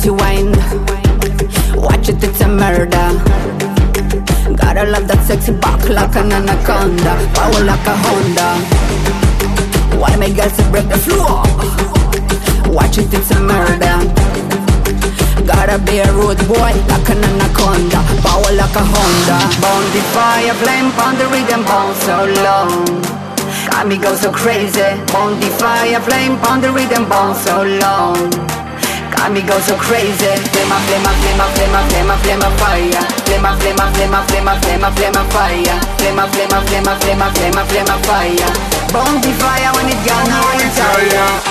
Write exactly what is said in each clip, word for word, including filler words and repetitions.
dirty wine. Watch it, it's a murder. Gotta love that sexy back like an anaconda, power like a Honda. Wanna make girls break the floor. Watch it, it's a murder. Gotta be a rude boy like an anaconda, power like a Honda. Burn the fire, flame, pound the rhythm, bone so long. Got me go so crazy. Burn the fire, flame, pound the rhythm, bone so long. Got me go so crazy. Flame, flame, flame, flame, flame, flame, fire. Flame, flame, flame, flame, flame, flame, fire. Flame, flame, flame, flame, flame, flame, fire. Burn the fire when it gonna retire.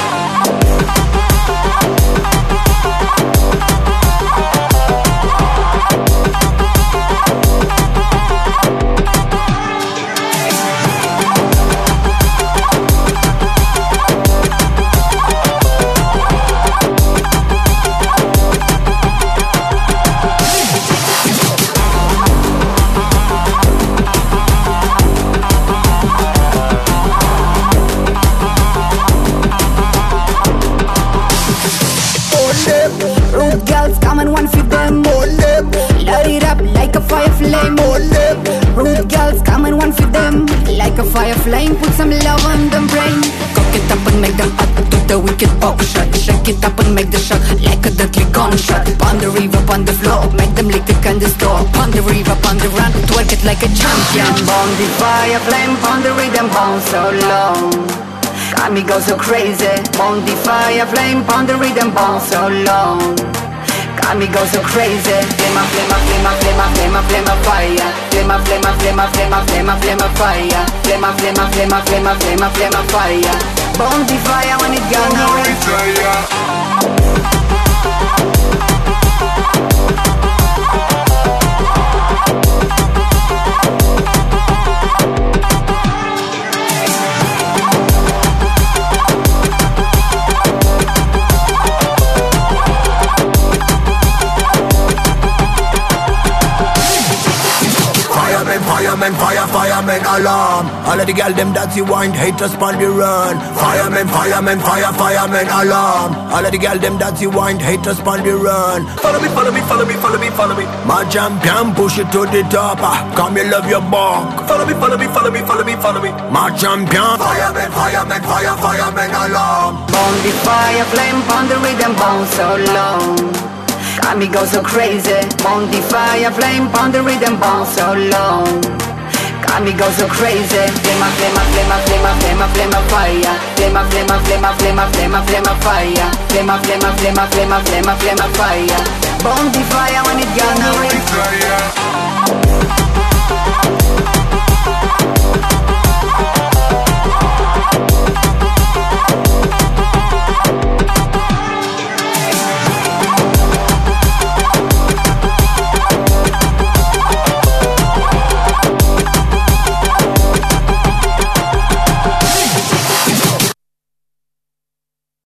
Rude girls come and one feed them. Light it up like a fire flame. Rude girls come and one feed them like a fire flame. Put some love on them brain. Cock it up and make them up. Do the wicked pop shot. Shake it up and make the shot like a deadly gunshot. Pound the river, pound the floor. Make them lick the candy store. Pound the river, pound the run. Twerk it like a champion. Pound the fire flame, pound the rhythm, pound so long. Got me go so crazy. Pound the fire flame, pound the rhythm, pound so long. Got me go so crazy. Flame, flame, flame, flame, flame, flame, fire. Flame, flame, flame, flame, flame, flame, fire. Flame, flame, flame, flame, flame, flame, fire. Burn the fire when it gonna retire. Firemen, fire, firemen, alarm. All of the girl them that you want, haters on the run. Firemen, firemen, fire, firemen, alarm. All of the girl them that you want, haters on the run. Follow me, follow me, follow me, follow me, follow me. My champion, push it to the top. Come, you love your buck. Follow me, follow me, follow me, follow me, follow me. My champion. Firemen, firemen, fire, firemen, alarm. Burn the fire, flame, pound the rhythm, bone so long. Got me go so crazy. Burn the fire, flame, pound the rhythm, bone so long. Got me go so crazy. Flame, flame, flame, flame, flame, flame, fire. Flame, flame, flame, flame, flame, flame, fire. Flame, flame, flame, flame, flame, flame, fire. Burn the fire when it gonna retire.